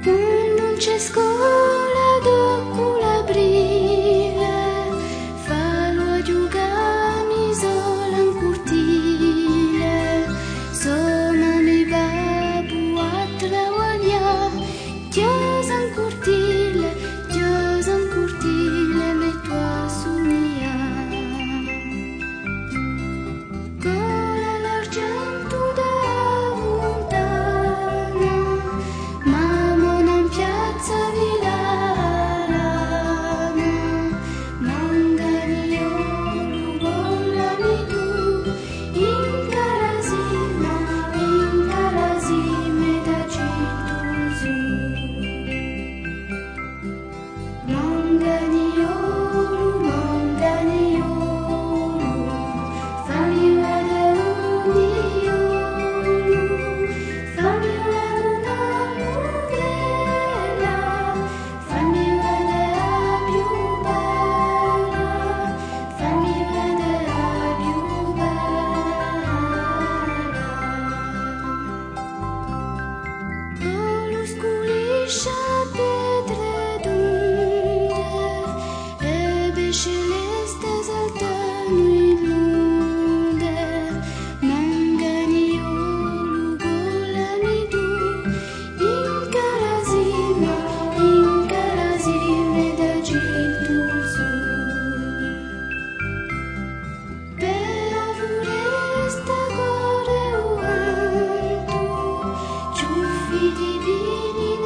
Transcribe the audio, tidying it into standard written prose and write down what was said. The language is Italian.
Non c'è scuola dopo la brille, fallo a giocare sola in cortile, somma mi babbo a travagliare, chiusa in cortile, metto a sognare. Cola l'argento da lontana, mamma non piazza Vilarana, manganiolo volami tu, in calasime da cinto su. Manganiolo, fammi vedere un diolo, fammi vedere una nuvela, fammi vedere la più bella, fammi vedere la più bella. Volo sculisce a pietre d'onde, celeste saltano in lunde, manganiolo volami tu, in calasime da cinto su. Per la foresta corre un vento, ciuffi divini